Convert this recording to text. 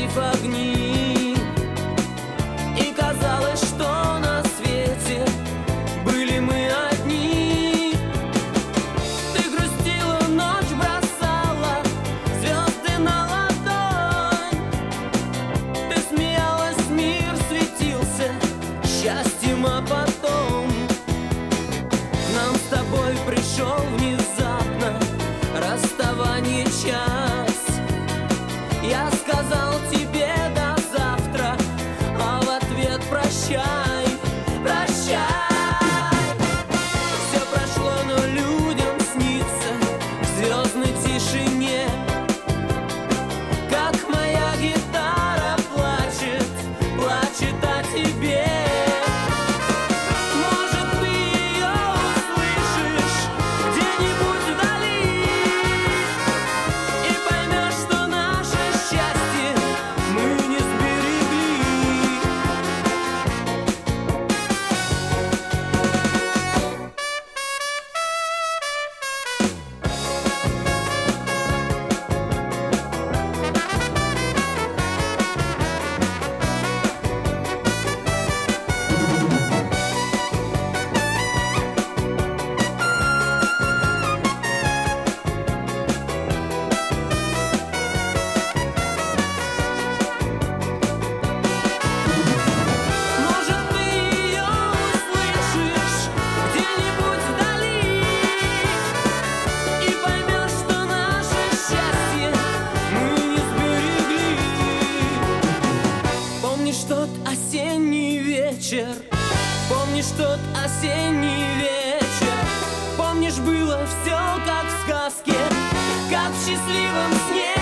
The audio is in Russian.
застыв огни. И казалось, что на свете были мы одни. Ты грустила, ночь бросала звезды на ладонь. Ты смеялась, мир светился счастьем, а потом к нам с тобой пришел внезапно расставание час. Я сказал тебе до завтра, а в ответ прощай, прощай. Все прошло, но людям снится в звездной тишине, как моя гитара плачет, плачет о тебе. Может, ты ее услышишь где-нибудь вдали и поймешь, что наше счастье мы не сберегли. Может, ты ее услышишь где-нибудь вдали и поймешь, что наше счастье мы не сберегли. Помнишь тот осенний вечер? Помнишь тот осенний вечер? Помнишь, было все как в сказке, как в счастливом сне?